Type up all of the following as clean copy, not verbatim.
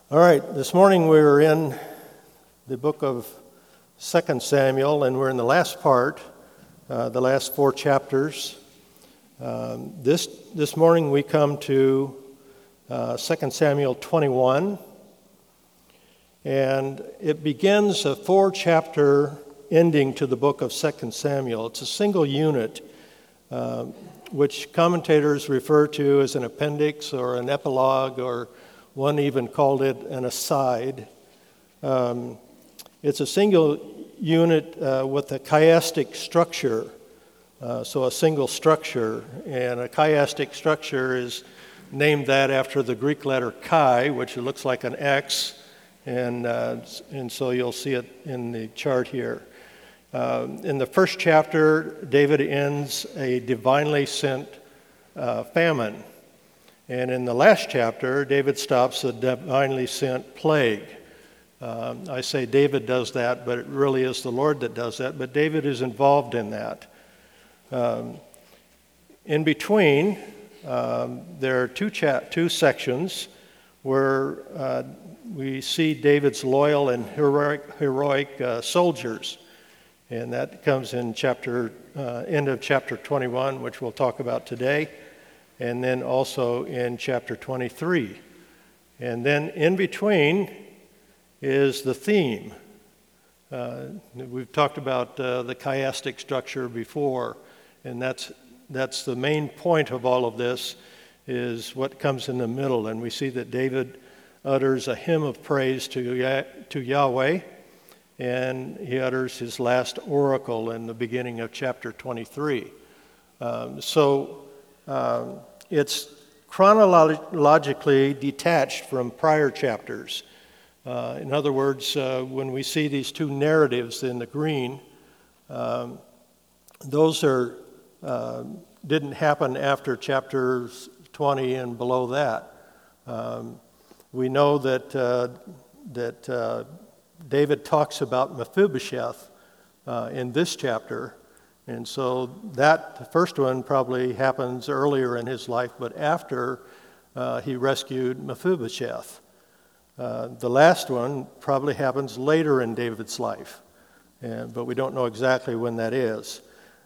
All right, this morning we were in the book of 2 Samuel, and we're in the last part, the last 4 chapters. This morning we come to 2 Samuel 21, and it begins a 4-chapter ending to the book of 2 Samuel. It's a single unit, which commentators refer to as an appendix or an epilogue, or one even called it an aside. It's a single unit with a chiastic structure, so a single structure. And a chiastic structure is named that after the Greek letter chi, which looks like an X, and so you'll see it in the chart here. In the first chapter, David ends a divinely sent famine. And in the last chapter, David stops a divinely sent plague. I say David does that, but it really is the Lord that does that. But David is involved in that. In between, there are two sections where we see David's loyal and heroic soldiers. And that comes in end of chapter 21, which we'll talk about today, and then also in chapter 23. And then in between is the theme. We've talked about the chiastic structure before, and that's the main point of all of this, is what comes in the middle. And we see that David utters a hymn of praise to Yahweh, and he utters his last oracle in the beginning of chapter 23. It's chronologically detached from prior chapters. In other words, when we see these two narratives in the green, those didn't happen after chapters 20 and below that. We know that David talks about Mephibosheth in this chapter, and so the first one probably happens earlier in his life, but after he rescued Mephibosheth. The last one probably happens later in David's life, but we don't know exactly when that is.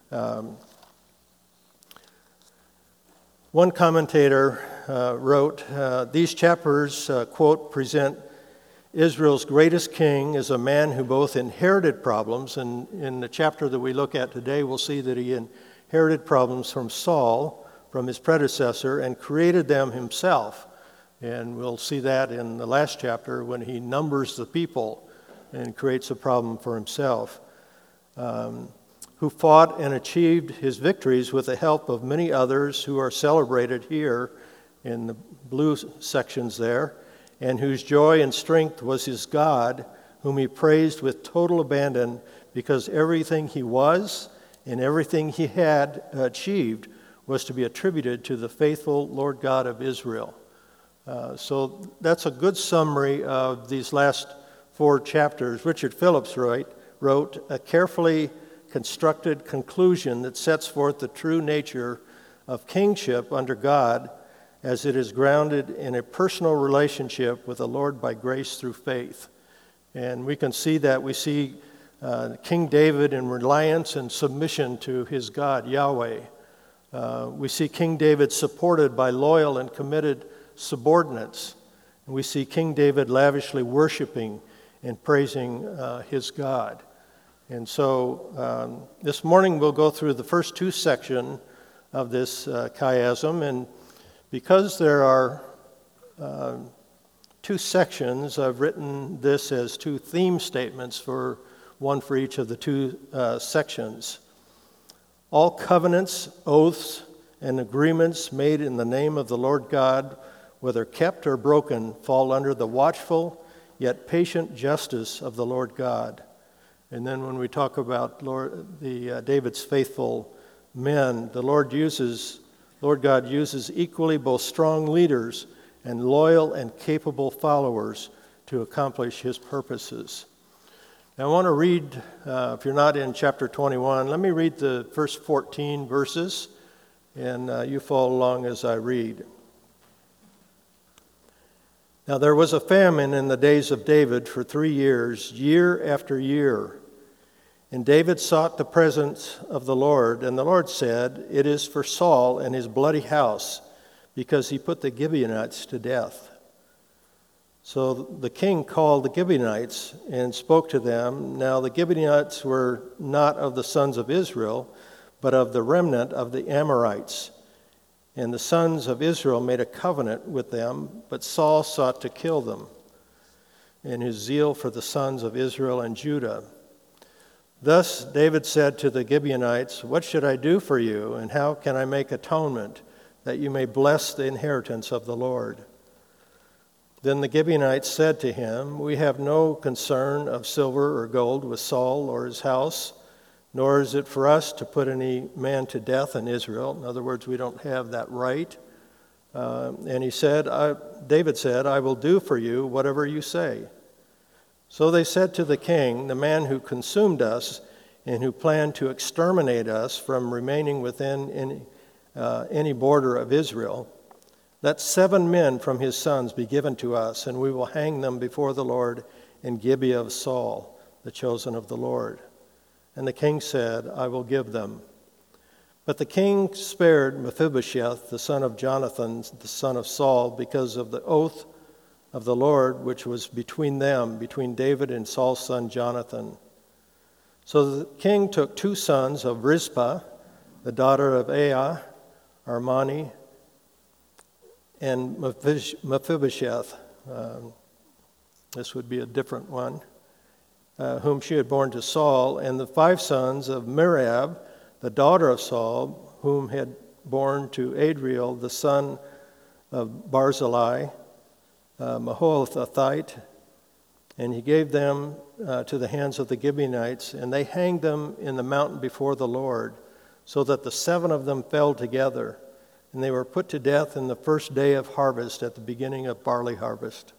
One commentator wrote, these chapters, quote, present Israel's greatest king is a man who both inherited problems, and in the chapter that we look at today, we'll see that he inherited problems from Saul, from his predecessor, and created them himself. And we'll see that in the last chapter when he numbers the people and creates a problem for himself. Who fought and achieved his victories with the help of many others who are celebrated here in the blue sections there, and whose joy and strength was his God, whom he praised with total abandon, because everything he was and everything he had achieved was to be attributed to the faithful Lord God of Israel. So that's a good summary of these last 4 chapters. Richard Phillips wrote a carefully constructed conclusion that sets forth the true nature of kingship under God, as it is grounded in a personal relationship with the Lord by grace through faith. And we can see that. We see King David in reliance and submission to his God, Yahweh. We see King David supported by loyal and committed subordinates. And we see King David lavishly worshiping and praising his God. And so this morning we'll go through the first 2 sections of this chiasm, and because there are 2 sections, I've written this as 2 theme statements, one for each of the 2 sections. All covenants, oaths, and agreements made in the name of the Lord God, whether kept or broken, fall under the watchful yet patient justice of the Lord God. And then when we talk about David's faithful men, the Lord God uses equally both strong leaders and loyal and capable followers to accomplish his purposes. Now I want to read, if you're not in chapter 21, let me read the first 14 verses, and you follow along as I read. Now there was a famine in the days of David for 3 years, year after year. And David sought the presence of the Lord, and the Lord said, "It is for Saul and his bloody house, because he put the Gibeonites to death." So the king called the Gibeonites and spoke to them. Now the Gibeonites were not of the sons of Israel, but of the remnant of the Amorites. And the sons of Israel made a covenant with them, but Saul sought to kill them in his zeal for the sons of Israel and Judah. Thus David said to the Gibeonites, "What should I do for you, and how can I make atonement, that you may bless the inheritance of the Lord?" Then the Gibeonites said to him, "We have no concern of silver or gold with Saul or his house, nor is it for us to put any man to death in Israel." In other words, we don't have that right. And David said, "I will do for you whatever you say." So they said to the king, "The man who consumed us and who planned to exterminate us from remaining within any border of Israel, let 7 men from his sons be given to us, and we will hang them before the Lord in Gibeah of Saul, the chosen of the Lord." And the king said, "I will give them." But the king spared Mephibosheth, the son of Jonathan, the son of Saul, because of the oath of the Lord which was between them, between David and Saul's son Jonathan. So the king took 2 sons of Rizpah, the daughter of Aiah, Armani, and Mephibosheth, this would be a different one, whom she had borne to Saul, and the 5 sons of Merab, the daughter of Saul, whom had borne to Adriel, the son of Barzillai, Maholathite, and he gave them to the hands of the Gibeonites, and they hanged them in the mountain before the Lord, so that the 7 of them fell together, and they were put to death in the first day of harvest, at the beginning of barley harvest.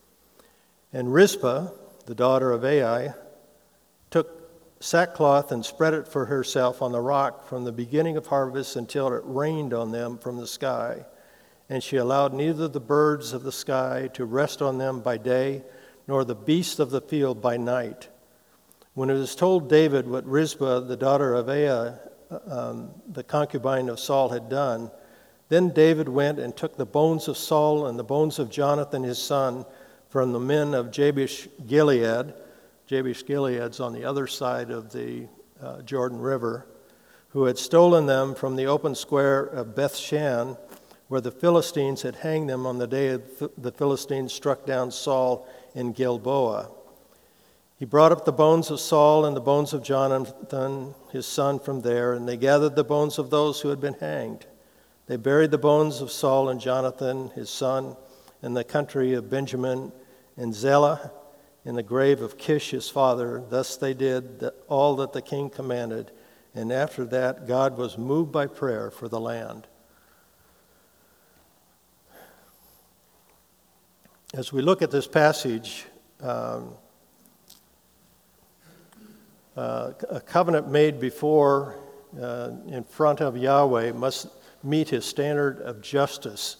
And Rizpah, the daughter of Aiah, took sackcloth and spread it for herself on the rock from the beginning of harvest until it rained on them from the sky. And she allowed neither the birds of the sky to rest on them by day, nor the beasts of the field by night. When it was told David what Rizpah, the daughter of Aiah, the concubine of Saul, had done, then David went and took the bones of Saul and the bones of Jonathan his son from the men of Jabesh Gilead. Jabesh Gilead's on the other side of the Jordan River, who had stolen them from the open square of Bethshan, where the Philistines had hanged them on the day the Philistines struck down Saul in Gilboa. He brought up the bones of Saul and the bones of Jonathan, his son, from there, and they gathered the bones of those who had been hanged. They buried the bones of Saul and Jonathan, his son, in the country of Benjamin and Zelah, in the grave of Kish, his father. Thus they did all that the king commanded, and after that God was moved by prayer for the land. As we look at this passage, a covenant made before in front of Yahweh must meet his standard of justice.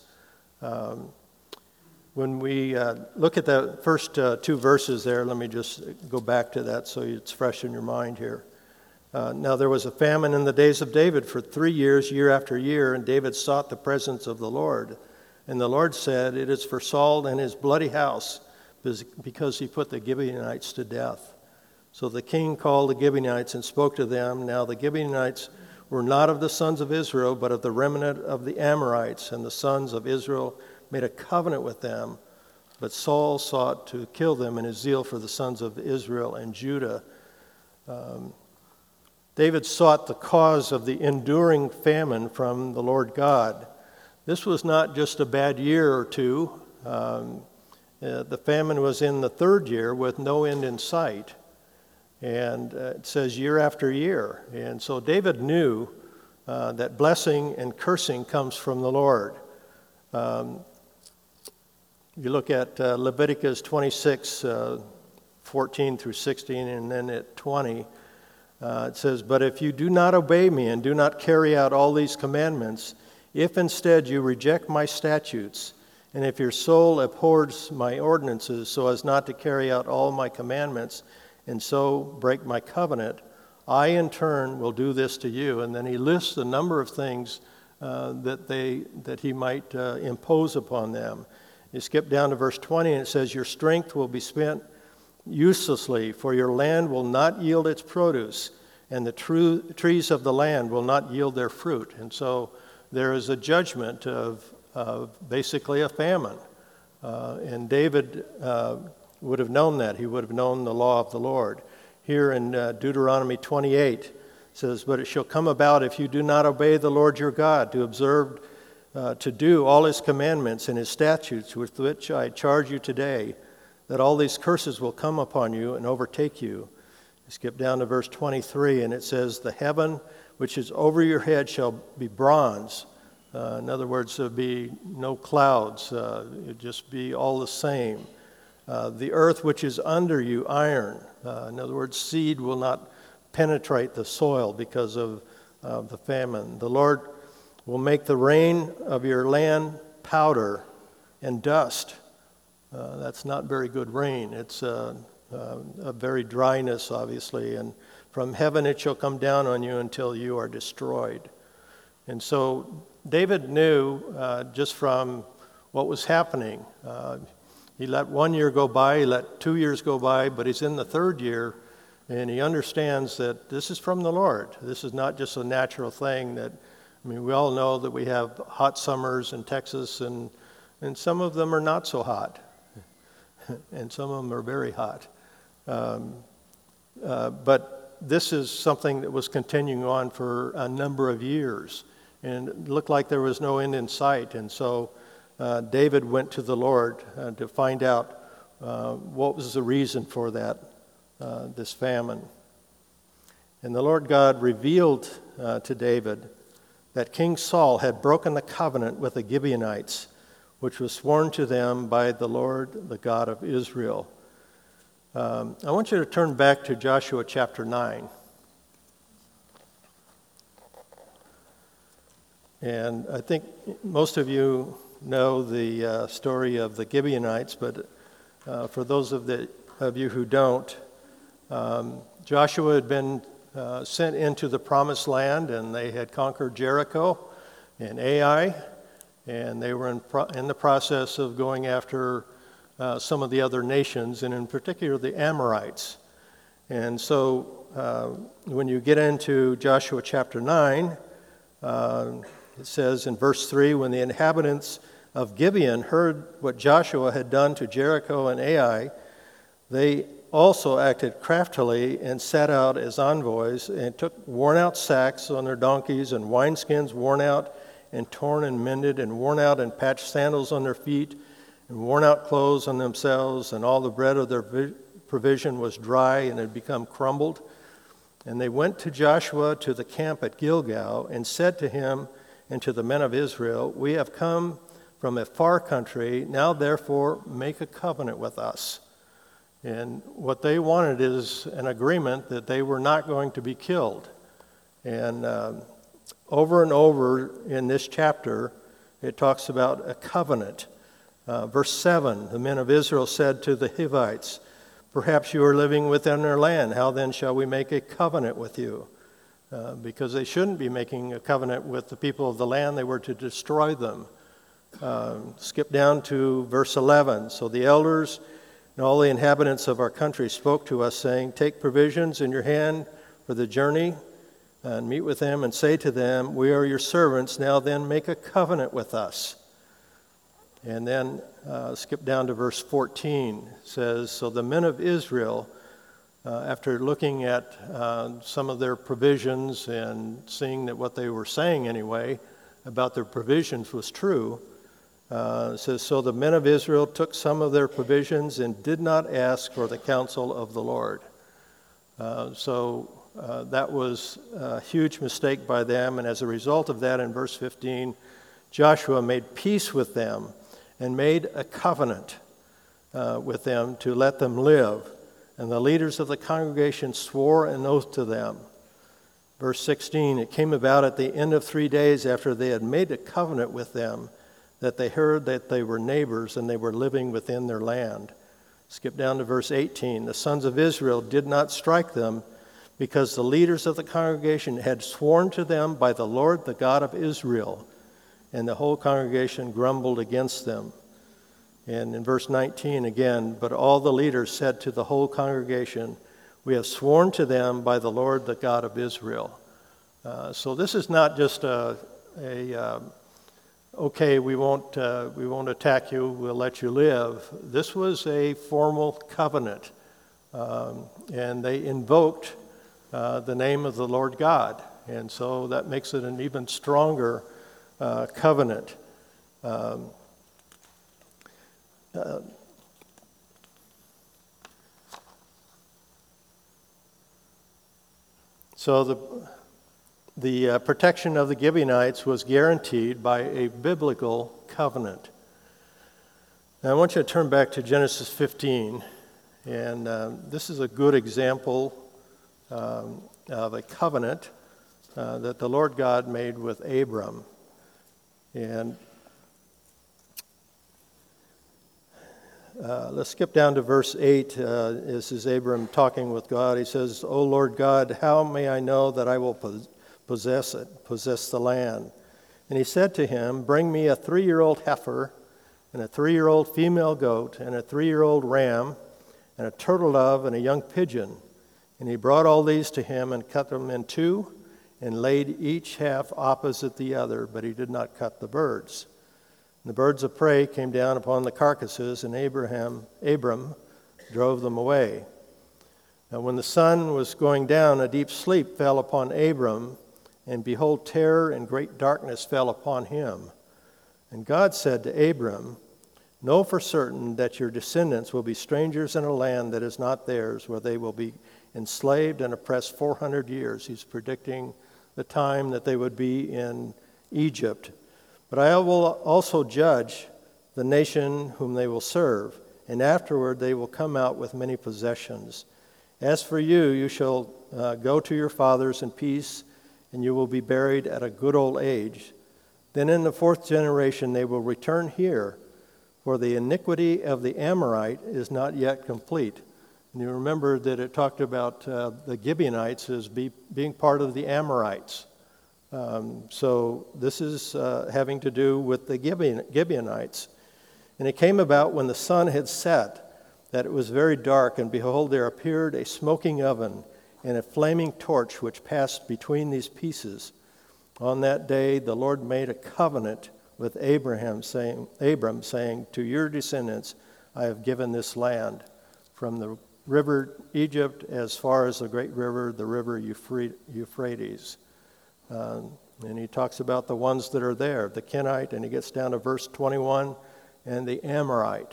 When we look at the first 2 verses there, let me just go back to that so it's fresh in your mind here. Now there was a famine in the days of David for 3 years, year after year, and David sought the presence of the Lord. And the Lord said, "It is for Saul and his bloody house, because he put the Gibeonites to death." So the king called the Gibeonites and spoke to them. Now the Gibeonites were not of the sons of Israel, but of the remnant of the Amorites, and the sons of Israel made a covenant with them. But Saul sought to kill them in his zeal for the sons of Israel and Judah. David sought the cause of the enduring famine from the Lord God. This was not just a bad year or two. The famine was in the 3rd year with no end in sight. And it says year after year. And so David knew that blessing and cursing comes from the Lord. You look at Leviticus 26, 14 through 16, and then at 20, it says, "But if you do not obey me and do not carry out all these commandments, if instead you reject my statutes And if your soul abhors my ordinances so as not to carry out all my commandments and so break my covenant, I in turn will do this to you. And then he lists a number of things that he might impose upon them. You skip down to verse 20 and it says, your strength will be spent uselessly, for your land will not yield its produce, and the trees of the land will not yield their fruit. And so there is a judgment of basically a famine. And David would have known that. He would have known the law of the Lord. Here in Deuteronomy 28, it says, but it shall come about if you do not obey the Lord your God to observe, to do all his commandments and his statutes with which I charge you today, that all these curses will come upon you and overtake you. You skip down to verse 23, and it says, the heaven which is over your head shall be bronze. In other words, there'll be no clouds. It'll just be all the same. The earth which is under you, iron. In other words, seed will not penetrate the soil because of the famine. The Lord will make the rain of your land powder and dust. That's not very good rain. It's a very dryness, obviously. And from heaven it shall come down on you until you are destroyed. And so David knew just from what was happening. He let 1 year go by, he let 2 years go by, but he's in the third year, and he understands that this is from the Lord. This is not just a natural thing that, we all know that we have hot summers in Texas, and some of them are not so hot, and some of them are very hot. But this is something that was continuing on for a number of years, and it looked like there was no end in sight, and so David went to the Lord to find out what was the reason for that, this famine. And the Lord God revealed to David that King Saul had broken the covenant with the Gibeonites, which was sworn to them by the Lord, the God of Israel. I want you to turn back to Joshua chapter 9. And I think most of you know the story of the Gibeonites, but for those of you who don't, Joshua had been sent into the promised land, and they had conquered Jericho and Ai, and they were in the process of going after some of the other nations, and in particular the Amorites. And so when you get into Joshua chapter 9, it says in verse 3, when the inhabitants of Gibeon heard what Joshua had done to Jericho and Ai, they also acted craftily and set out as envoys and took worn-out sacks on their donkeys and wineskins worn out and torn and mended and worn out and patched sandals on their feet and worn-out clothes on themselves, and all the bread of their provision was dry and had become crumbled. And they went to Joshua to the camp at Gilgal and said to him and to the men of Israel, we have come from a far country, now therefore make a covenant with us. And what they wanted is an agreement that they were not going to be killed. And over and over in this chapter, it talks about a covenant. Verse 7, the men of Israel said to the Hivites, perhaps you are living within our land. How then shall we make a covenant with you? Because they shouldn't be making a covenant with the people of the land. They were to destroy them. Skip down to verse 11. So the elders and all the inhabitants of our country spoke to us, saying, take provisions in your hand for the journey, and meet with them, and say to them, we are your servants. Now then make a covenant with us. And then skip down to verse 14. It says, so the men of Israel, after looking at some of their provisions and seeing that what they were saying anyway about their provisions was true, it says, so the men of Israel took some of their provisions and did not ask for the counsel of the Lord. So that was a huge mistake by them, and as a result of that, in verse 15, Joshua made peace with them and made a covenant with them to let them live. And the leaders of the congregation swore an oath to them. Verse 16, it came about at the end of 3 days after they had made a covenant with them that they heard that they were neighbors and they were living within their land. Skip down to verse 18. The sons of Israel did not strike them because the leaders of the congregation had sworn to them by the Lord, the God of Israel, and the whole congregation grumbled against them. And in verse 19 again, but all the leaders said to the whole congregation, we have sworn to them by the Lord, the God of Israel. So this is not just okay, we won't attack you, we'll let you live. This was a formal covenant, and they invoked the name of the Lord God, and so that makes it an even stronger covenant. So the protection of the Gibeonites was guaranteed by a biblical covenant. Now I want you to turn back to Genesis 15, and this is a good example of a covenant that the Lord God made with Abram. And let's skip down to verse 8. This is Abram talking with God. He says, O Lord God, how may I know that I will possess the land? And he said to him, bring me a 3-year-old heifer and a 3-year-old female goat and a 3-year-old ram and a turtle dove and a young pigeon. And he brought all these to him and cut them in two and laid each half opposite the other, but he did not cut the birds. And the birds of prey came down upon the carcasses, and Abram drove them away. Now when the sun was going down, a deep sleep fell upon Abram, and behold, terror and great darkness fell upon him. And God said to Abram, know for certain that your descendants will be strangers in a land that is not theirs, where they will be enslaved and oppressed 400 years. He's predicting the time that they would be in Egypt. But I will also judge the nation whom they will serve, and afterward they will come out with many possessions. As for you, you shall go to your fathers in peace, and you will be buried at a good old age. Then in the 4th generation they will return here, for the iniquity of the Amorite is not yet complete. And you remember that it talked about the Gibeonites as being part of the Amorites. So this is having to do with the Gibeonites. And it came about when the sun had set that it was very dark, and behold, there appeared a smoking oven and a flaming torch which passed between these pieces. On that day the Lord made a covenant with Abram, saying, to your descendants I have given this land, from the river Egypt as far as the great river, the river Euphrates. And he talks about the ones that are there, the Kenite, and he gets down to verse 21, and the Amorite.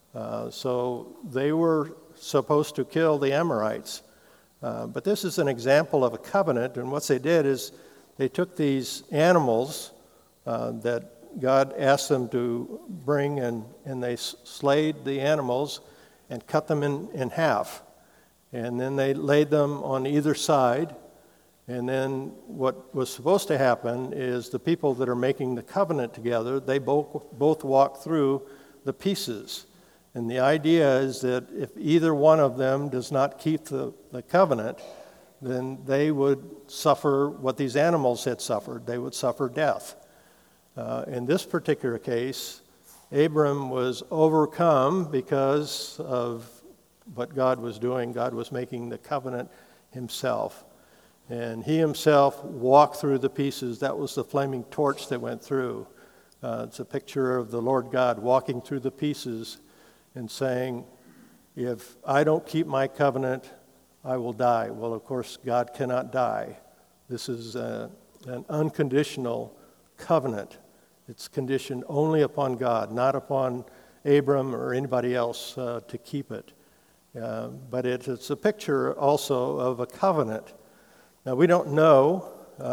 So they were supposed to kill the Amorites. But this is an example of a covenant, and what they did is they took these animals that God asked them to bring, and they slayed the animals and cut them in half. And then they laid them on either side. And then what was supposed to happen is the people that are making the covenant together, they both walk through the pieces. And the idea is that if either one of them does not keep the covenant, then they would suffer what these animals had suffered. They would suffer death. In this particular case, Abram was overcome because of what God was doing. God was making the covenant himself. And he himself walked through the pieces. That was the flaming torch that went through. It's a picture of the Lord God walking through the pieces and saying, if I don't keep my covenant, I will die. Well, of course, God cannot die. This is an unconditional covenant. It's conditioned only upon God, not upon Abram or anybody else to keep it. But it's a picture also of a covenant. Now, we don't know,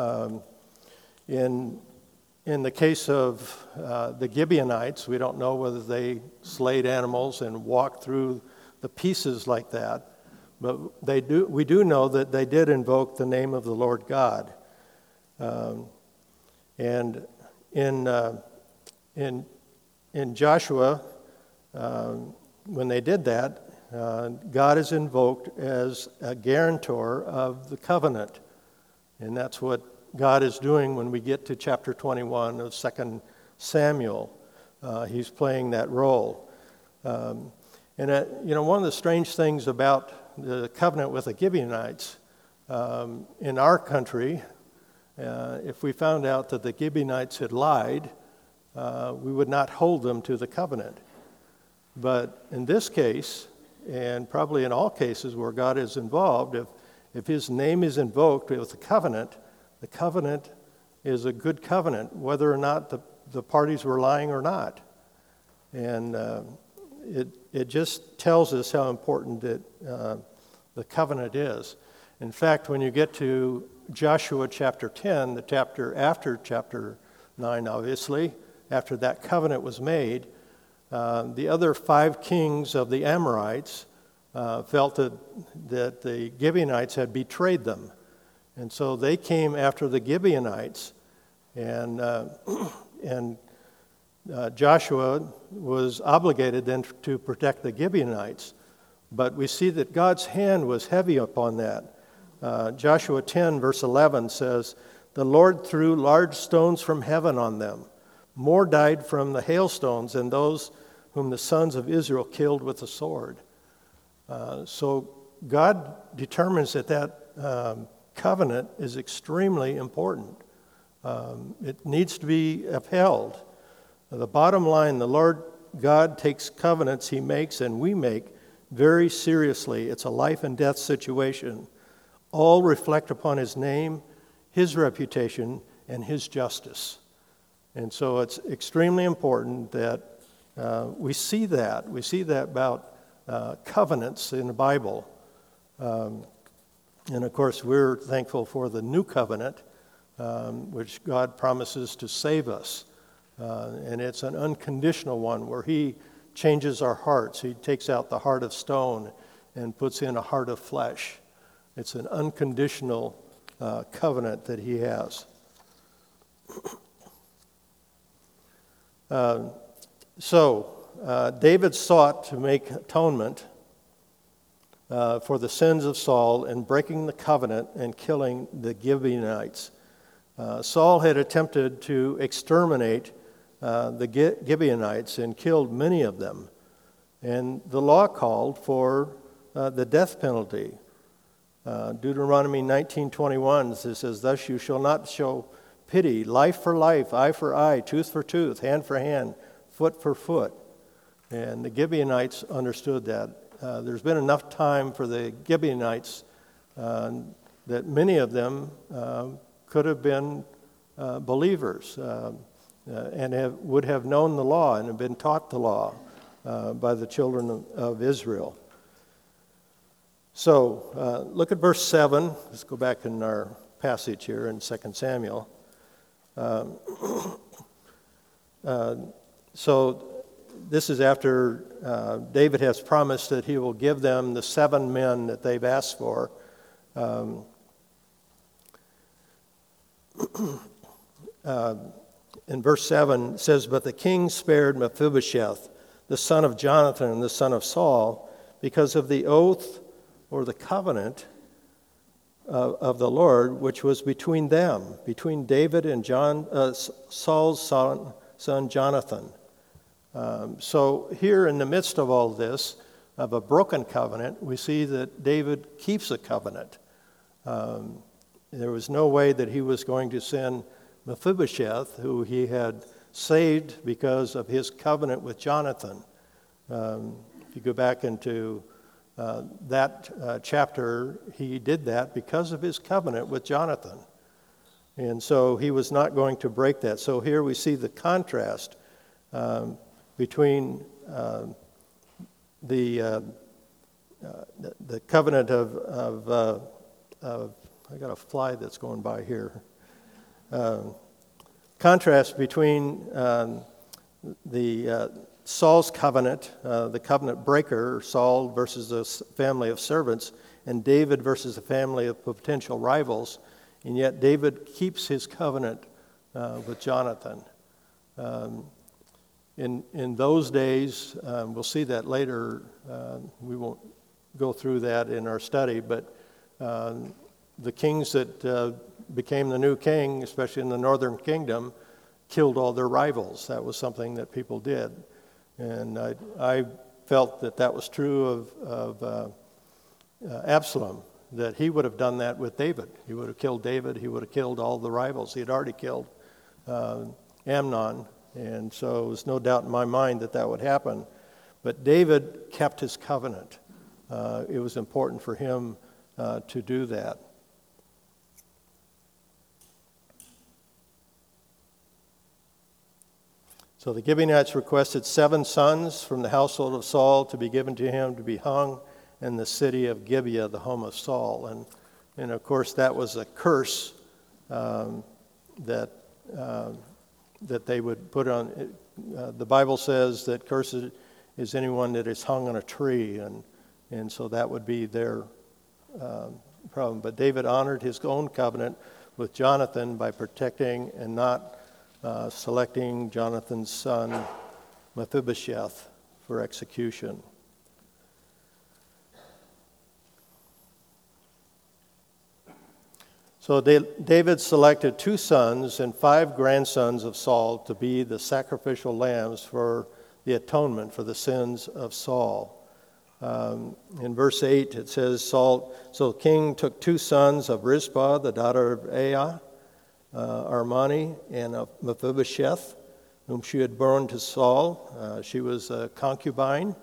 in the case of the Gibeonites, we don't know whether they slayed animals and walked through the pieces like that. But we do know that they did invoke the name of the Lord God. And in in Joshua, when they did that, God is invoked as a guarantor of the covenant. And that's what God is doing when we get to chapter 21 of 2 Samuel. He's playing that role. One of the strange things about the covenant with the Gibeonites, in our country, if we found out that the Gibeonites had lied, we would not hold them to the covenant. But in this case, and probably in all cases where God is involved, if his name is invoked with the covenant is a good covenant, whether or not the parties were lying or not. And it just tells us how important the covenant is. In fact, when you get to Joshua chapter 10, the chapter after chapter 9, obviously, after that covenant was made, the other 5 kings of the Amorites felt that the Gibeonites had betrayed them. And so they came after the Gibeonites, and Joshua was obligated then to protect the Gibeonites. But we see that God's hand was heavy upon that. Joshua 10, verse 11 says, "The Lord threw large stones from heaven on them. More died from the hailstones than those whom the sons of Israel killed with the sword." So God determines that covenant is extremely important. It needs to be upheld. The bottom line, the Lord God takes covenants he makes and we make very seriously. It's a life and death situation. All reflect upon his name, his reputation, and his justice. And so it's extremely important that we see that. We see that about covenants in the Bible. And of course, we're thankful for the new covenant, which God promises to save us. And it's an unconditional one where he changes our hearts. He takes out the heart of stone and puts in a heart of flesh. It's an unconditional covenant that he has. David sought to make atonement for the sins of Saul in breaking the covenant and killing the Gibeonites. Saul had attempted to exterminate the Gibeonites and killed many of them. And the law called for the death penalty. Deuteronomy 19:21 says, "Thus you shall not show pity, life for life, eye for eye, tooth for tooth, hand for hand, foot for foot." And the Gibeonites understood that. There's been enough time for the Gibeonites that many of them could have been believers and would have known the law and have been taught the law by the children of Israel. So look at verse 7. Let's go back in our passage here in 2 Samuel. So this is after David has promised that he will give them the 7 men that they've asked for. In verse 7 it says, "But the king spared Mephibosheth, the son of Jonathan, the son of Saul, because of the oath or the covenant of the Lord, which was between them, between David and Saul's son Jonathan." So here in the midst of all this, of a broken covenant, we see that David keeps a covenant. There was no way that he was going to send Mephibosheth, who he had saved because of his covenant with Jonathan. If you go back into that chapter, he did that because of his covenant with Jonathan. And so he was not going to break that. So here we see the contrast between the covenant of I got a fly that's going by here. Contrast between the Saul's covenant, the covenant breaker, Saul versus the family of servants, and David versus a family of potential rivals. And yet David keeps his covenant with Jonathan. in those days, we'll see that later. We won't go through that in our study, but the kings that became the new king, especially in the northern kingdom, killed all their rivals. That was something that people did. And I felt that was true of Absalom, that he would have done that with David. He would have killed David. He would have killed all the rivals. He had already killed Amnon, and so there's no doubt in my mind that would happen. But David kept his covenant. It was important for him to do that. So the Gibeonites requested 7 sons from the household of Saul to be given to him to be hung in the city of Gibeah, the home of Saul. And of course, that was a curse that they would put on. The Bible says that cursed is anyone that is hung on a tree, and so that would be their problem. But David honored his own covenant with Jonathan by protecting and not selecting Jonathan's son Mephibosheth for execution. So David selected 2 sons and 5 grandsons of Saul to be the sacrificial lambs for the atonement for the sins of Saul. In verse 8 it says, so the king took 2 sons of Rizpah, the daughter of Aiah, Armani, and of Mephibosheth, whom she had borne to Saul. She was a concubine.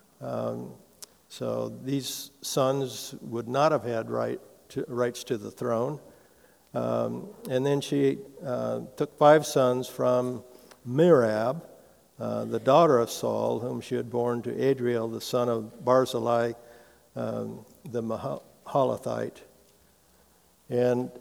So these sons would not have had rights to the throne. And then she took 5 sons from Merab, the daughter of Saul, whom she had borne to Adriel, the son of Barzillai, the Mahalathite. And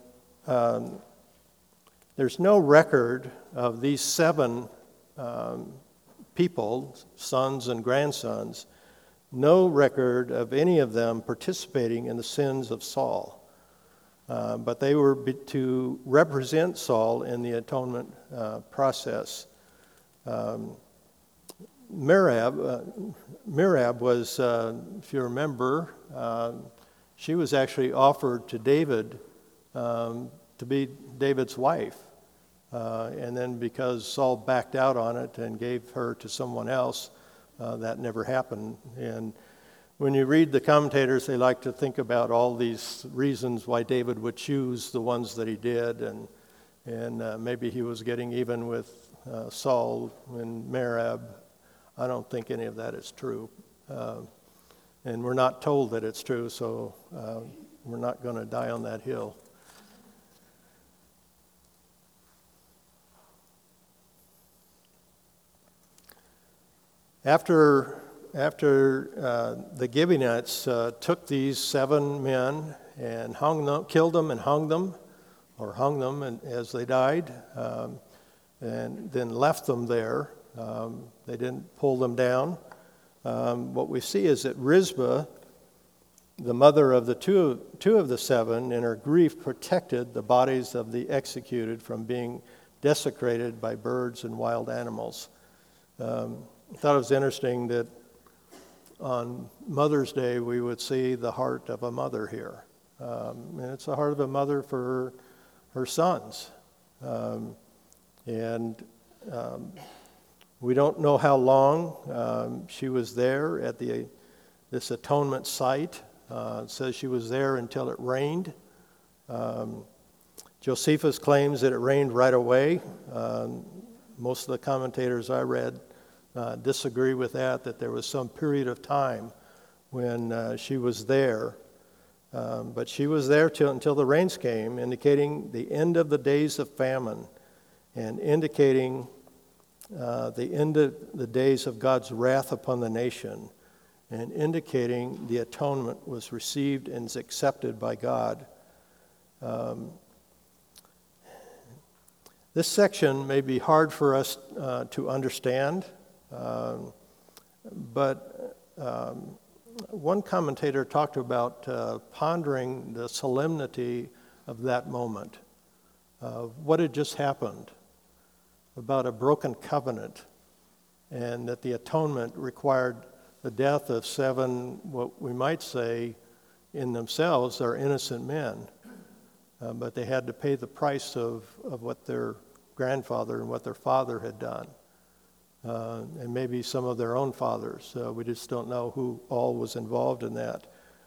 there's no record of these 7 people, sons and grandsons, no record of any of them participating in the sins of Saul. But they were to represent Saul in the atonement process. Merab was, if you remember, she was actually offered to David to be David's wife. And then because Saul backed out on it and gave her to someone else, that never happened. And when you read the commentators, they like to think about all these reasons why David would choose the ones that he did, and maybe he was getting even with Saul and Merab. I don't think any of that is true. And we're not told that it's true, so we're not going to die on that hill. After the Gibeonites took these 7 men and killed them and hung them as they died, and then left them there. They didn't pull them down. What we see is that Rizpah, the mother of the two of the 7, in her grief protected the bodies of the executed from being desecrated by birds and wild animals. I thought it was interesting that on Mother's Day we would see the heart of a mother here. And it's the heart of a mother for her sons. We don't know how long she was there at this atonement site. It says she was there until it rained. Josephus claims that it rained right away. Most of the commentators I read disagree with that there was some period of time when she was there. But she was there until the rains came, indicating the end of the days of famine and indicating the end of the days of God's wrath upon the nation, and indicating the atonement was received and is accepted by God. This section may be hard for us to understand, but one commentator talked about pondering the solemnity of that moment, of what had just happened, about a broken covenant, and that the atonement required the death of 7, what we might say in themselves are innocent men. But they had to pay the price of what their grandfather and what their father had done. And maybe some of their own fathers. We just don't know who all was involved in that.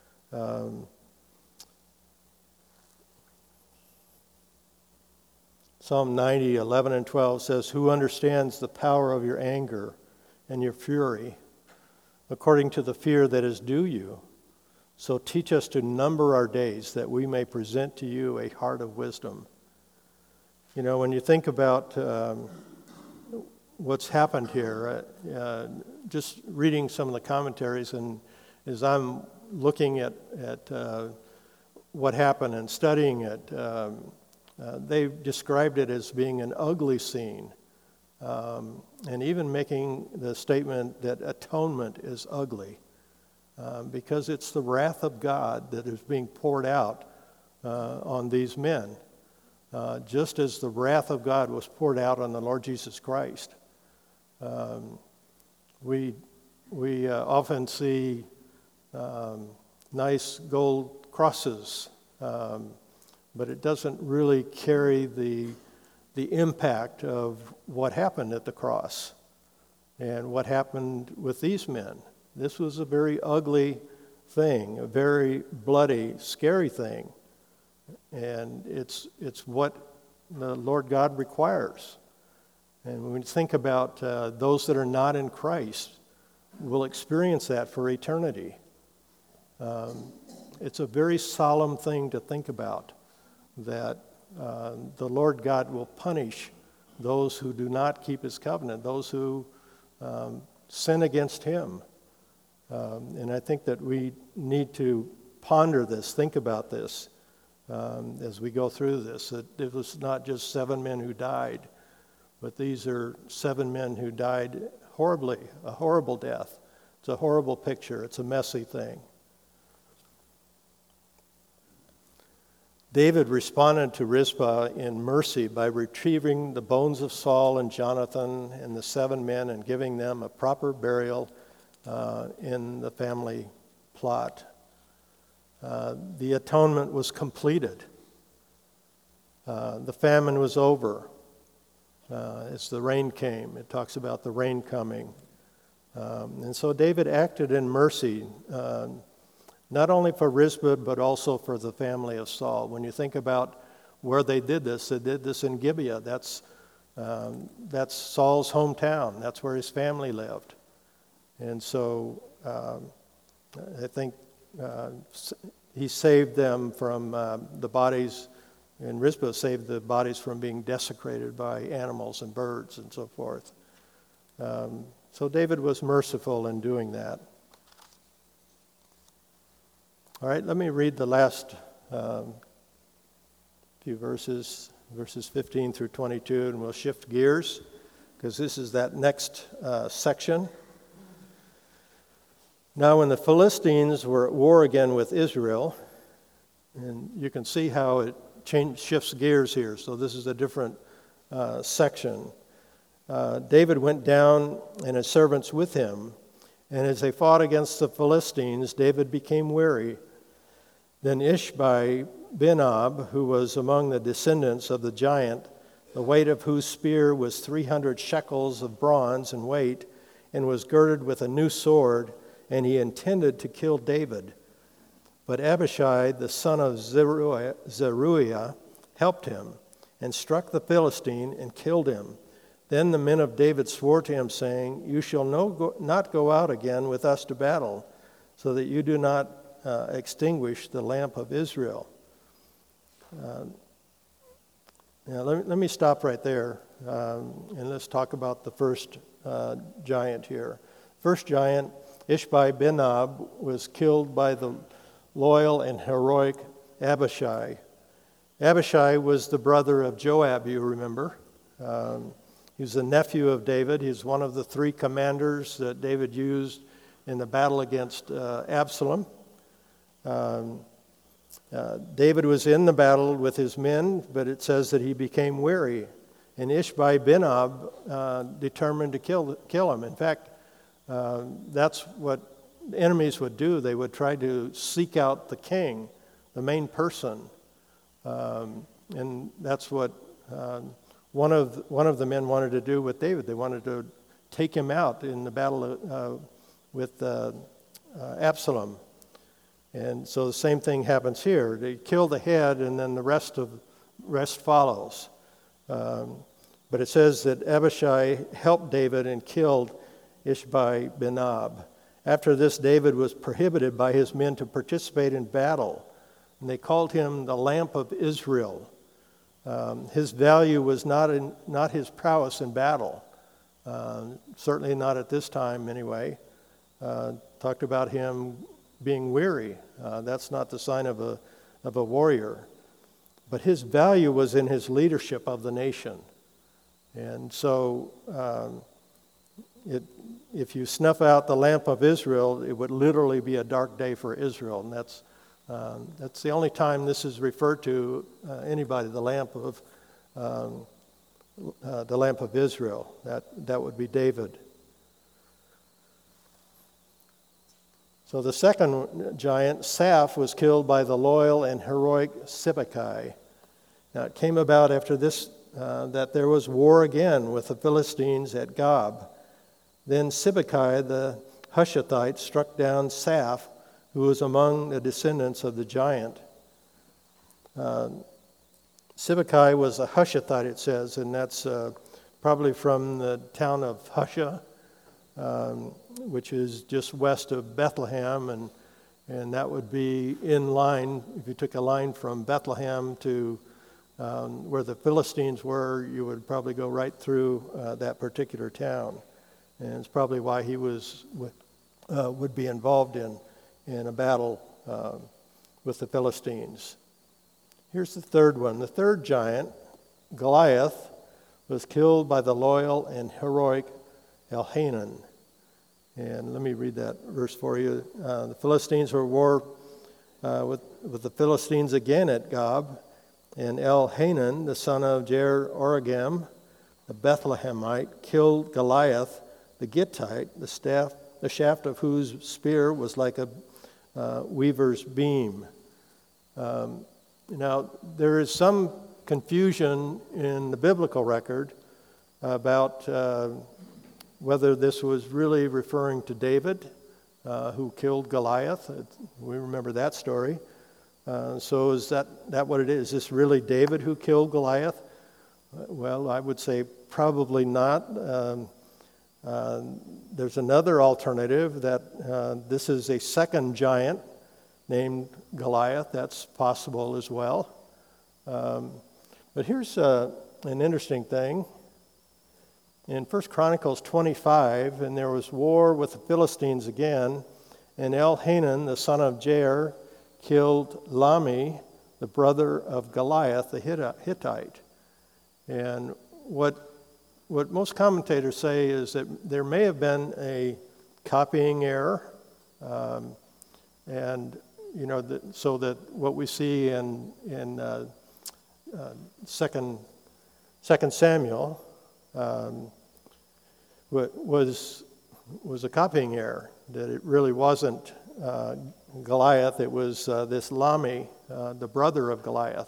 Psalm 90, 11 and 12 says, "Who understands the power of your anger and your fury, according to the fear that is due you? So teach us to number our days, that we may present to you a heart of wisdom." You know, when you think about what's happened here, just reading some of the commentaries, and as I'm looking at what happened and studying it, they described it as being an ugly scene, and even making the statement that atonement is ugly, because it's the wrath of God that is being poured out on these men, just as the wrath of God was poured out on the Lord Jesus Christ. We often see nice gold crosses, but it doesn't really carry the impact of what happened at the cross and what happened with these men. This was a very ugly thing, a very bloody, scary thing, and it's what the Lord God requires. And when we think about those that are not in Christ, will experience that for eternity. It's a very solemn thing to think about, that the Lord God will punish those who do not keep his covenant, those who sin against him. And I think that we need to ponder this, think about this as we go through this, that it was not just 7 men who died, but these are 7 men who died horribly, a horrible death. It's a horrible picture. It's a messy thing. David responded to Rizpah in mercy by retrieving the bones of Saul and Jonathan and the 7 men and giving them a proper burial in the family plot. The atonement was completed. The famine was over. As the rain came, it talks about the rain coming. And so David acted in mercy, not only for Rizpah, but also for the family of Saul. When you think about where they did this in Gibeah. That's Saul's hometown. That's where his family lived. And so I think he saved them from the bodies, and Rizpah saved the bodies from being desecrated by animals and birds and so forth. So David was merciful in doing that. All right, let me read the last few verses 15 through 22, and we'll shift gears because this is that next section. Now, when the Philistines were at war again with Israel, and you can see how it shifts gears here, so this is a different section. David went down and his servants with him, and as they fought against the Philistines, David became weary. Then Ishbi-Benob, who was among the descendants of the giant, the weight of whose spear was 300 shekels of bronze in weight, and was girded with a new sword, and he intended to kill David. But Abishai, the son of Zeruiah, helped him, and struck the Philistine and killed him. Then the men of David swore to him, saying, "You shall not go out again with us to battle, so that you do not extinguish the lamp of Israel." Let me stop right there, and let's talk about the first giant here. First giant, Ishbi-Benob, was killed by the loyal and heroic Abishai. Abishai was the brother of Joab, you remember. He was the nephew of David. He's one of the 3 commanders that David used in the battle against Absalom. David was in the battle with his men, but it says that he became weary. And Ishbi-Benob determined to kill him. In fact, that's what enemies would do. They would try to seek out the king, the main person. And that's what one of the men wanted to do with David. They wanted to take him out in the battle with Absalom. And so the same thing happens here. They kill the head, and then the rest follows. But it says that Abishai helped David and killed Ishbi-Benob. After this, David was prohibited by his men to participate in battle, and they called him the Lamp of Israel. His value was not his prowess in battle, certainly not at this time anyway. Talked about him being weary. That's not the sign of a warrior. But his value was in his leadership of the nation. And so if you snuff out the lamp of Israel, it would literally be a dark day for Israel. And that's the only time this is referred to anybody, the lamp of Israel. That would be David. So the second giant, Saph, was killed by the loyal and heroic Sibbecai. Now it came about after this that there was war again with the Philistines at Gob. Then Sibbecai the Hushathite struck down Saph, who was among the descendants of the giant. Sibbecai was a Hushathite, it says, and that's probably from the town of Husha, which is just west of Bethlehem, and that would be in line. If you took a line from Bethlehem to where the Philistines were, you would probably go right through that particular town, and it's probably why he would be involved in a battle with the Philistines. Here's the third one. The third giant, Goliath, was killed by the loyal and heroic Elhanan. And let me read that verse for you. The Philistines were at war with the Philistines again at Gob, and Elhanan, the son of Jer-oregim, the Bethlehemite, killed Goliath, the Gittite, the shaft of whose spear was like a weaver's beam. Now, there is some confusion in the biblical record about whether this was really referring to David, who killed Goliath. We remember that story. So is that what it is? Is this really David who killed Goliath? Well, I would say probably not. There's another alternative that this is a second giant named Goliath. That's possible as well. But here's an interesting thing. In 1 Chronicles 25, and there was war with the Philistines again, and Elhanan, the son of Jair, killed Lami, the brother of Goliath, the Hittite. And what most commentators say is that there may have been a copying error, and so that what we see in 2 Samuel was a copying error, that it really wasn't Goliath, it was this Lami, the brother of Goliath.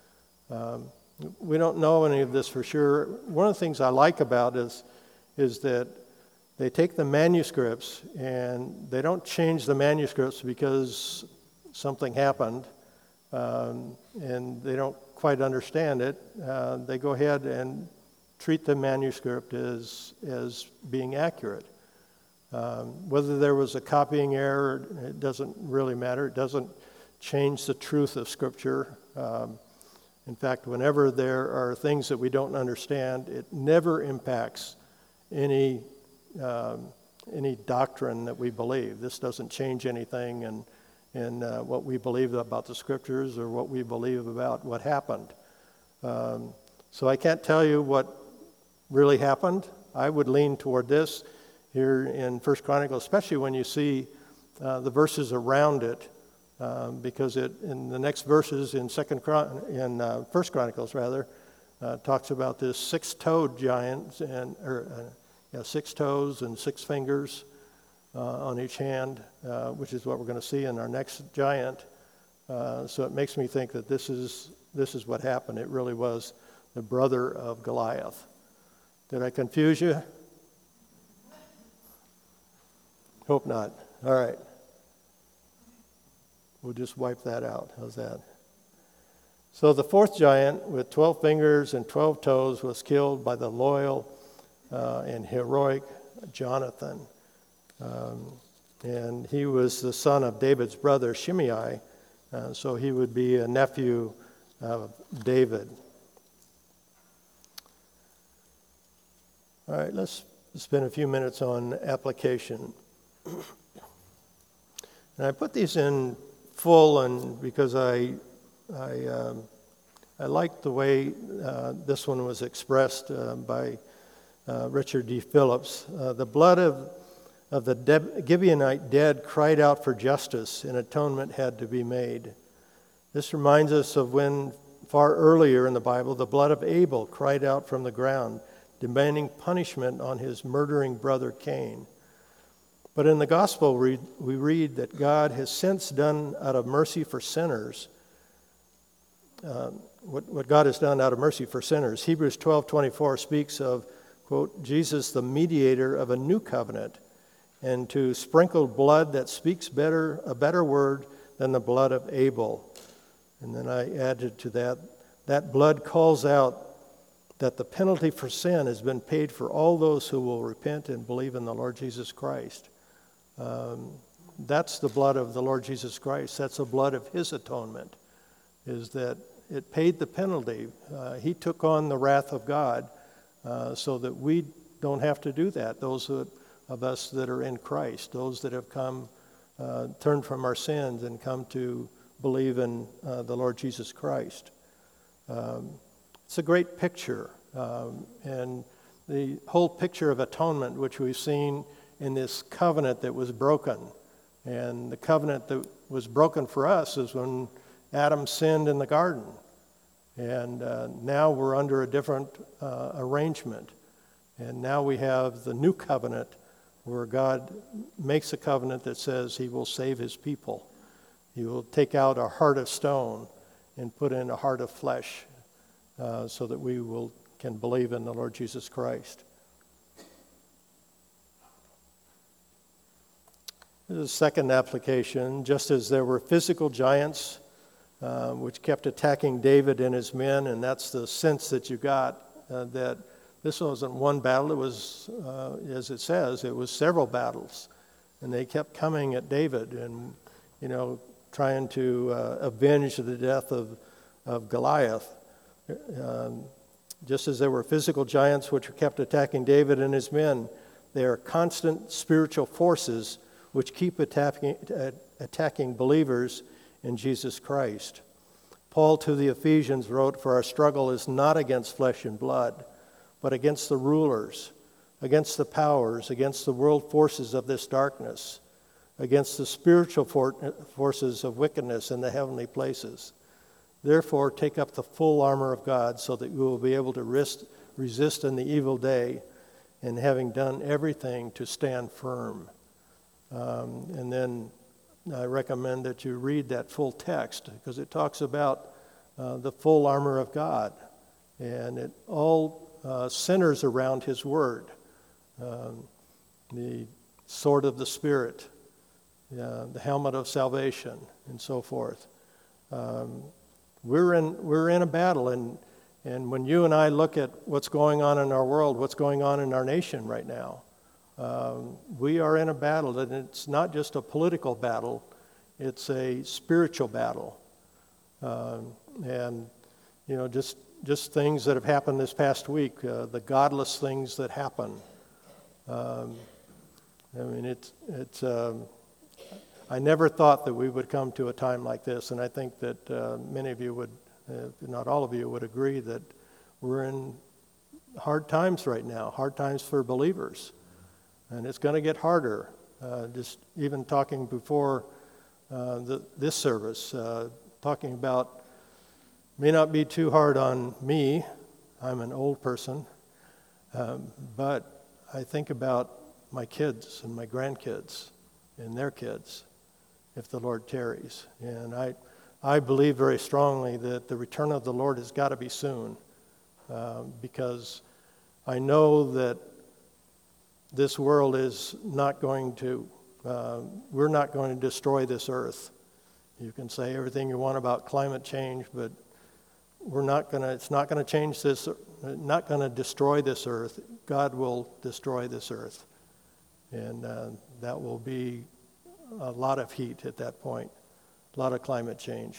We don't know any of this for sure. One of the things I like about is that they take the manuscripts and they don't change the manuscripts because something happened and they don't quite understand it. They go ahead and treat the manuscript as being accurate. Whether there was a copying error, it doesn't really matter. It doesn't change the truth of Scripture. In fact, whenever there are things that we don't understand, it never impacts any doctrine that we believe. This doesn't change anything in what we believe about the Scriptures or what we believe about what happened. So I can't tell you what really happened. I would lean toward this here in 1 Chronicles, especially when you see the verses around it, because in the next verses in 1 Chronicles, talks about this six-toed giant, six toes and six fingers on each hand, which is what we're going to see in our next giant. So it makes me think that this is what happened. It really was the brother of Goliath. Did I confuse you? Hope not. All right. We'll just wipe that out. How's that? So the fourth giant with 12 fingers and 12 toes was killed by the loyal and heroic Jonathan. And he was the son of David's brother Shimei, so he would be a nephew of David. All right, let's spend a few minutes on application. And I put these in full, and because I like the way this one was expressed by Richard D. Phillips. The blood of the Gibeonite dead cried out for justice, and atonement had to be made. This reminds us of when, far earlier in the Bible, the blood of Abel cried out from the ground, demanding punishment on his murdering brother Cain. But in the gospel, we read that God has since done out of mercy for sinners what God has done out of mercy for sinners. Hebrews 12:24 speaks of, quote, Jesus, the mediator of a new covenant, and to sprinkle blood that speaks a better word than the blood of Abel. And then I added to that blood calls out that the penalty for sin has been paid for all those who will repent and believe in the Lord Jesus Christ. That's the blood of the Lord Jesus Christ. That's the blood of his atonement, is that it paid the penalty. He took on the wrath of God so that we don't have to do that. Those of us that are in Christ, those that have come, turned from our sins and come to believe in the Lord Jesus Christ. It's a great picture. And the whole picture of atonement, which we've seen in this covenant that was broken. And the covenant that was broken for us is when Adam sinned in the garden. And now we're under a different arrangement. And now we have the new covenant where God makes a covenant that says he will save his people. He will take out a heart of stone and put in a heart of flesh so that we can believe in the Lord Jesus Christ. This is the second application. Just as there were physical giants which kept attacking David and his men, and that's the sense that you got, that this wasn't one battle. It was, as it says, it was several battles. And they kept coming at David and, trying to avenge the death of Goliath. Just as there were physical giants which kept attacking David and his men, there are constant spiritual forces which keep attacking believers in Jesus Christ. Paul to the Ephesians wrote, "For our struggle is not against flesh and blood, but against the rulers, against the powers, against the world forces of this darkness, against the spiritual forces of wickedness in the heavenly places. Therefore, take up the full armor of God so that you will be able to resist in the evil day, and having done everything, to stand firm." And then I recommend that you read that full text because it talks about the full armor of God. And it all centers around his word. The sword of the Spirit, the helmet of salvation, and so forth. We're in a battle, and when you and I look at what's going on in our world, what's going on in our nation right now, we are in a battle, and it's not just a political battle, it's a spiritual battle. And just things that have happened this past week, the godless things that happen. I never thought that we would come to a time like this, and I think that many of you would, if not all of you, would agree that we're in hard times right now, hard times for believers. And it's going to get harder. Just even talking before this service, talking about, may not be too hard on me, I'm an old person, but I think about my kids and my grandkids and their kids if the Lord tarries. And I believe very strongly that the return of the Lord has got to be soon, because I know that this world is not going to, we're not going to destroy this earth. You can say everything you want about climate change, but it's not going to change this, not going to destroy this earth. God will destroy this earth. And that will be a lot of heat at that point, a lot of climate change.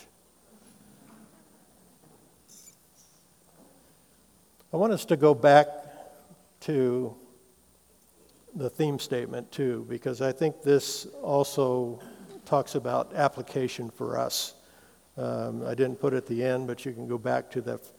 I want us to go back to the theme statement too, because I think this also talks about application for us. I didn't put it at the end, but you can go back to the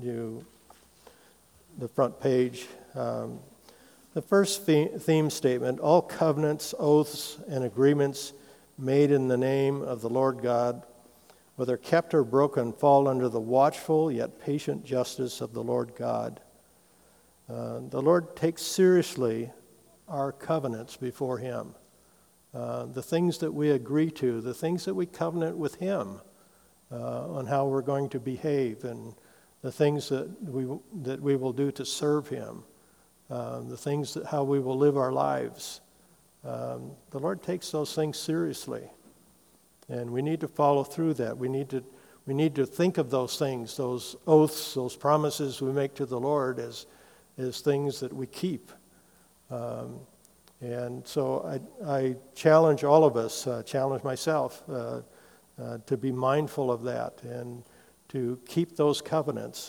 front page. The first theme statement: all covenants, oaths, and agreements made in the name of the Lord God, whether kept or broken, fall under the watchful yet patient justice of the Lord God. The Lord takes seriously our covenants before Him. The things that we agree to, the things that we covenant with Him on how we're going to behave, and the things that we will do to serve Him, the things that how we will live our lives. The Lord takes those things seriously, and we need to follow through that. We need to think of those things, those oaths, those promises we make to the Lord as things that we keep. And so I challenge all of us, challenge myself, to be mindful of that and to keep those covenants.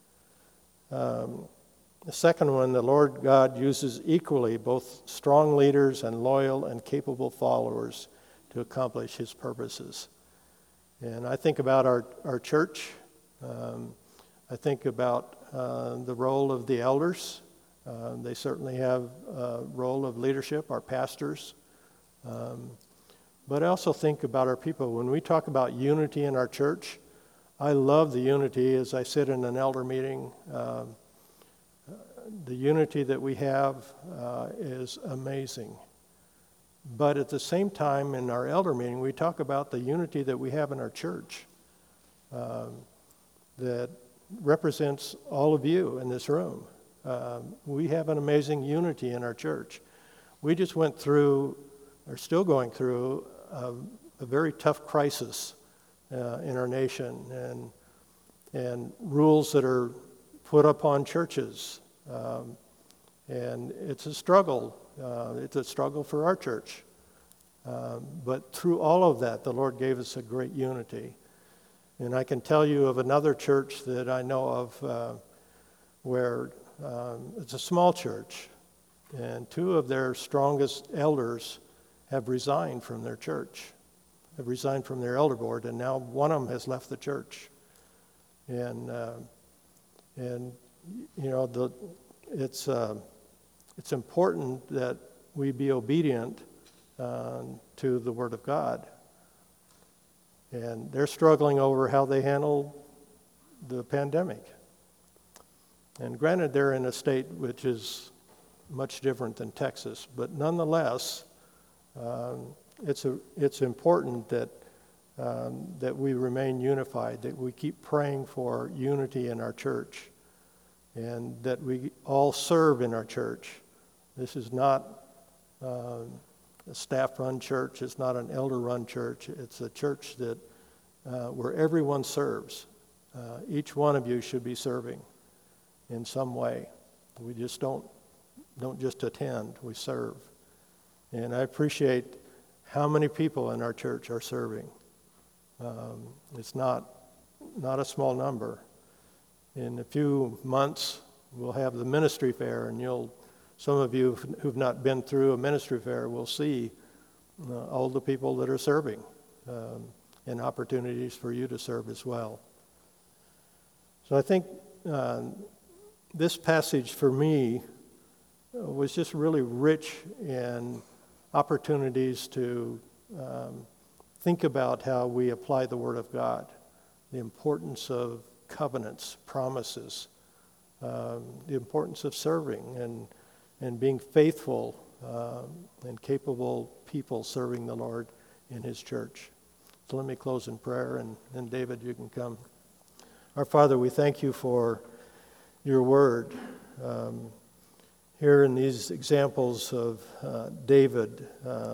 The second one, the Lord God uses equally both strong leaders and loyal and capable followers to accomplish His purposes. And I think about our church. I think about the role of the elders. They certainly have a role of leadership, our pastors. But I also think about our people. When we talk about unity in our church, I love the unity as I sit in an elder meeting. The unity that we have is amazing. But at the same time, in our elder meeting, we talk about the unity that we have in our church that represents all of you in this room. We have an amazing unity in our church. We just went through, or still going through, a very tough crisis in our nation, and rules that are put upon churches. And it's a struggle. It's a struggle for our church. But through all of that, the Lord gave us a great unity. And I can tell you of another church that I know of where it's a small church, and two of their strongest elders have resigned from their church, have resigned from their elder board, and now one of them has left the church. And you know, it's important that we be obedient to the Word of God. And they're struggling over how they handle the pandemic. And granted, they're in a state which is much different than Texas, but nonetheless, it's important that we remain unified, that we keep praying for unity in our church, and that we all serve in our church. This is not a staff-run church. It's not an elder-run church. It's a church that where everyone serves. Each one of you should be serving in some way. We just don't just attend. We serve. And I appreciate how many people in our church are serving. It's not a small number. In a few months, we'll have the ministry fair, and some of you who've not been through a ministry fair will see all the people that are serving, and opportunities for you to serve as well. So I think this passage for me was just really rich in opportunities to think about how we apply the Word of God, the importance of covenants, promises, the importance of serving and being faithful and capable people serving the Lord in His church. So let me close in prayer, and David, you can come. Our Father, we thank you for your word. Here in these examples of David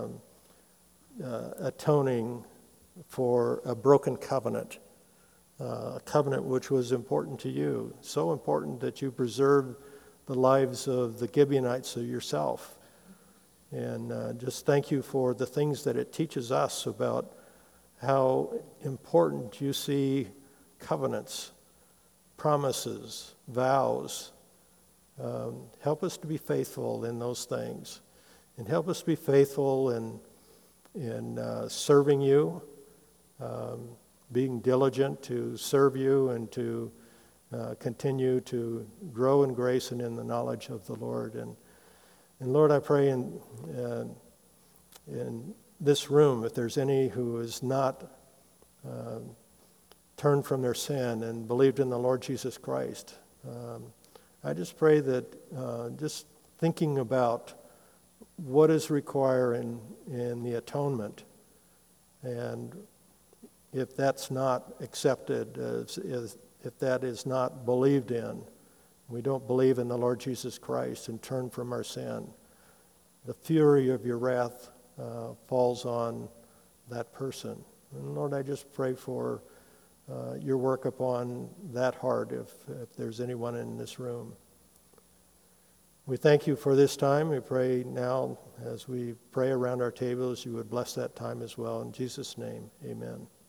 atoning for a broken covenant, a covenant which was important to you, so important that you preserved the lives of the Gibeonites of yourself. And just thank you for the things that it teaches us about how important you see covenants, promises, vows. Help us to be faithful in those things, and help us be faithful in serving you, being diligent to serve you and to continue to grow in grace and in the knowledge of the Lord. And Lord, I pray in this room, if there's any who is not turned from their sin and believed in the Lord Jesus Christ, I just pray that just thinking about what is required in the atonement, and if that's not accepted, if that is not believed in, we don't believe in the Lord Jesus Christ and turn from our sin, the fury of your wrath falls on that person. And Lord, I just pray for your work upon that heart if there's anyone in this room. We thank you for this time. We pray now as we pray around our tables, you would bless that time as well. In Jesus' name, amen.